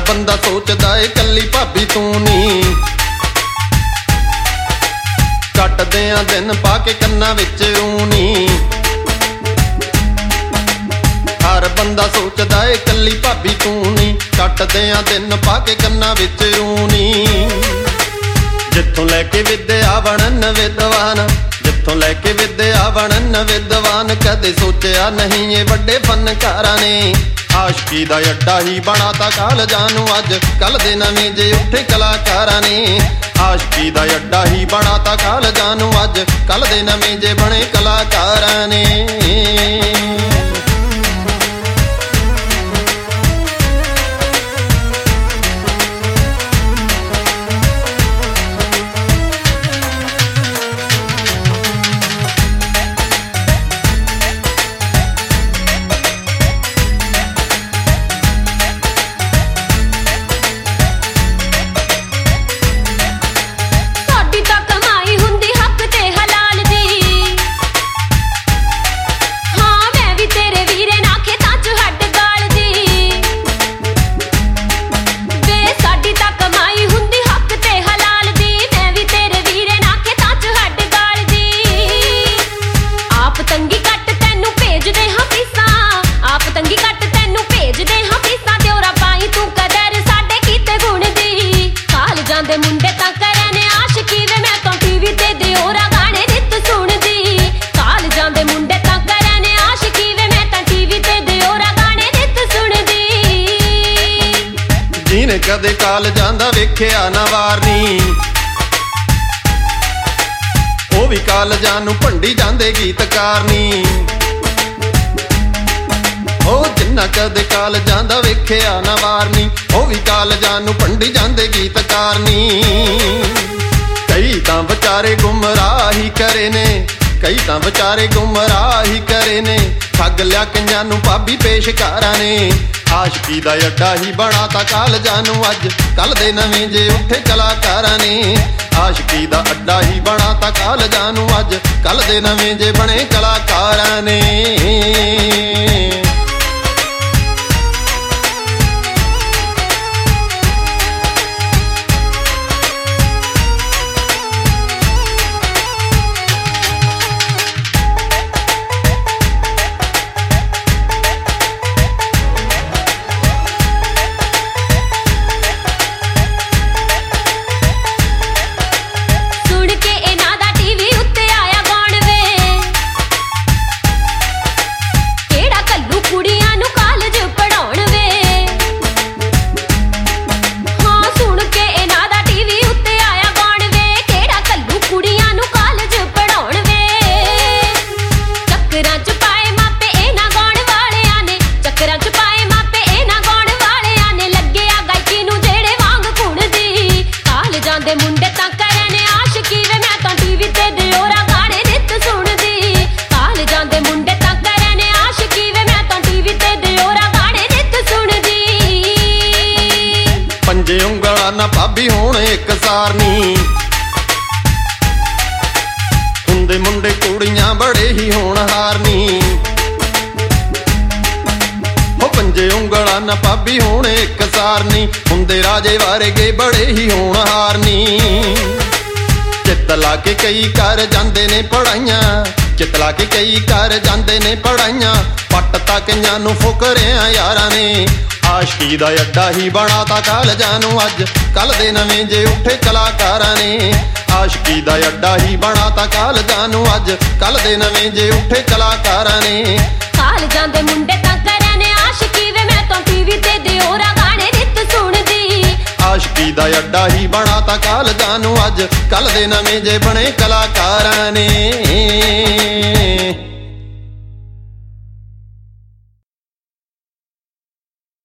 ਬੰਦਾ ਸੋਚਦਾ ਏ ਕੱਲੀ ਭਾਬੀ ਤੂੰ ਨੀ। ਕੱਟਦੇ ਆ ਦਿਨ ਪਾ ਕੇ ਕੰਨਾਂ ਵਿੱਚ ਊਨੀ। ਹਰ ਬੰਦਾ ਸੋਚਦਾ ਏ ਕੱਲੀ ਭਾਬੀ ਤੂੰ ਨੀ। ਕੱਟਦੇ ਆ ਦਿਨ ਪਾ ਕੇ ਕੰਨਾਂ ਵਿੱਚ ਊਨੀ। ਜਿੱਥੋਂ ਲੈ ਕੇ ਵਿਦਿਆ ਬਣਨ ਵਿਦਵਾਨ, ਜਿੱਥੋਂ ਲੈ ਕੇ ਵਿਦਿਆ ਬਣਨ ਵਿਦਵਾਨ, ਕਦੇ ਸੋਚਿਆ ਨਹੀਂ ਇਹ ਵੱਡੇ ਫਨਕਾਰਾਂ ਨੇ। ਆਸ਼ਕੀ ਦਾ ਅੱਡਾ ਹੀ ਬਣਾਤਾ ਕਾਲਜਾਂ ਨੂੰ ਅੱਜ ਕੱਲ ਦੇ ਨਵੇਂ ਜੇ ਉੱਠੇ ਕਲਾਕਾਰਾਂ ਨੇ। ਆਸ਼ਕੀ ਦਾ ਅੱਡਾ ਹੀ ਬਣਾਤਾ ਕਾਲਜਾਂ ਨੂੰ ਅੱਜ ਕੱਲ ਦੇ ਨਵੇਂ ਜੇ ਬਣੇ ਕਲਾਕਾਰਾਂ ਨੇ। ਦੇ ਮੁੰਡੇ ਤਾਂ ਕਰਨ ਆਸ਼ਕੀ ਵੇ ਮੈਂ ਤਾਂ ਟੀਵੀ ਤੇ ਦਿਓਰਾ ਗਾਣੇ ਨਿੱਤ ਸੁਣਦੀ। ਕਾਲਜਾਂ ਦੇ ਮੁੰਡੇ ਤਾਂ ਕਰਨ ਆਸ਼ਕੀ ਵੇ ਮੈਂ ਤਾਂ ਟੀਵੀ ਤੇ ਦਿਓਰਾ ਗਾਣੇ ਨਿੱਤ ਸੁਣਦੀ। ਜਿਹਨੇ ਕਦੇ ਕਾਲਜਾਂ ਦਾ ਵੇਖਿਆ ਨਾ ਵਾਰ ਨੀ, ਉਹ ਵੀ ਕਾਲਜਾਂ ਨੂੰ ਭੰਡੀ ਜਾਂਦੇ ਗੀਤਕਾਰ ਨੀ। ਉਹ ਜਿੰਨਾ ਕਦੇ ਕਾਲਜਾਂ ਦਾ ਵੇਖਿਆ ਨਾ ਵਾਰ ਨੀ, ਉਹ ਵੀ ਕਾਲਜਾਂ ਨੂੰ ਭੰਡੀ ਜਾਂਦੇ ਗੀਤਕਾਰ ਨੀ। ਕਈ ਤਾਂ ਵਿਚਾਰੇ ਗੁੰਮਰਾਹੀ ਕਰੇ ਨੇ, ਕਈ ਤਾਂ ਵਿਚਾਰੇ ਗੁੰਮਰਾਹੀ ਕਰੇ ਨੇ। ਠੱਗ ਲਿਆ ਕਈਆਂ ਨੂੰ ਭਾਬੀ ਪੇਸ਼ਕਾਰਾਂ ਨੇ। ਆਸ਼ਕੀ ਦਾ ਅੱਡਾ ਹੀ ਬਣਾਤਾ ਕਾਲਜਾਂ ਨੂੰ ਅੱਜ ਕੱਲ ਦੇ ਨਵੇਂ ਜੇ ਉੱਠੇ ਕਲਾਕਾਰਾਂ ਨੇ। ਆਸ਼ਕੀ ਦਾ ਅੱਡਾ ਹੀ ਬਣਾਤਾ ਕਾਲਜਾਂ ਨੂੰ ਅੱਜ ਕੱਲ ਦੇ ਨਵੇਂ ਜੇ ਬਣੇ ਕਲਾਕਾਰਾਂ ਨੇ। ਦੇ ਮੁੰਡੇ ਤਾਂ ਕਰਨ ਆਸ਼ਕੀ ਵੇ ਮੈਂ ਤਾਂ ਟੀਵੀ ਤੇ ਦਿਓਰਾ ਗਾਣੇ ਨਿੱਤ ਸੁਣਦੀ। ਕਾਲਜਾਂ ਦੇ ਮੁੰਡੇ ਤਾਂ ਕਰਨ ਆਸ਼ਕੀ ਵੇ ਮੈਂ ਤਾਂ ਟੀਵੀ ਤੇ ਦਿਓਰਾ ਗਾਣੇ ਨਿੱਤ ਸੁਣਦੀ। ਪੰਜੇ ਉਂਗਲਾਂ ਨਾ ਭਾਬੀ ਹੋਣ ਇੱਕ ਸਾਰ ਨੀ, ਹੁੰਦੇ ਮੁੰਡੇ ਕੁੜੀਆਂ ਬੜੇ ਹੀ ਹੋਣਹਾਰ ਨੀ। ਪੰਜੇ ਉਂਗਲਾਂ ਨਾ ਭਾਬੀ ਹੋਣ ਇੱਕ ਸਾਰ ਨੀ, ਹੁੰਦੇ ਰਾਜੇ ਵਰਗੇ ਬੜੇ ਹੀ ਹੋਣਹਾਰ ਨੀ। ਚਿੱਤ ਲਾ ਕੇ ਕਈ ਕਰ ਜਾਂਦੇ ਨੇ ਪੜਾਈਆਂ, ਚਿੱਤ ਲਾ ਕੇ ਕਈ ਕਰ ਜਾਂਦੇ ਨੇ ਪੜਾਈਆਂ। ਪੱਟ ਤਾਂ ਕਈਆਂ ਨੂੰ ਫੁਕਰਿਆਂ ਯਾਰਾਂ ਨੇ। ਆਸ਼ਕੀ ਦਾ ਅੱਡਾ ਹੀ ਬਣਾਤਾ ਕਾਲਜਾਂ ਨੂੰ ਅੱਜ ਕੱਲ ਦੇ ਨਵੇਂ ਜੇ ਉੱਠੇ ਕਲਾਕਾਰਾਂ ਨੇ। ਆਸ਼ਕੀ ਦਾ ਅੱਡਾ ਹੀ ਬਣਾਤਾ ਕਾਲਜਾਂ ਨੂੰ ਅੱਜ ਕੱਲ ਦੇ ਨਵੇਂ ਜੇ ਉੱਠੇ ਕਲਾਕਾਰਾਂ ਨੇ। ਕਾਲਜਾਂ ਦੇ ਮੁੰਡੇ ਤਾਂ ਕਰਨ ਆਸ਼ਕੀ ਵੇ ਮੈਂ ਤਾਂ ਟੀਵੀ ਤੇ ਦਿਓਰਾ ਗਾਣੇ ਨਿੱਤ ਸੁਣਦੀ। ਆਸ਼ਕੀ ਦਾ ਅੱਡਾ ਹੀ ਬਣਾਤਾ ਕਾਲਜਾਂ ਨੂੰ ਅੱਜ ਕੱਲ ਦੇ ਨਵੇਂ ਜੇ ਬਣੇ ਕਲਾਕਾਰਾਂ ਨੇ।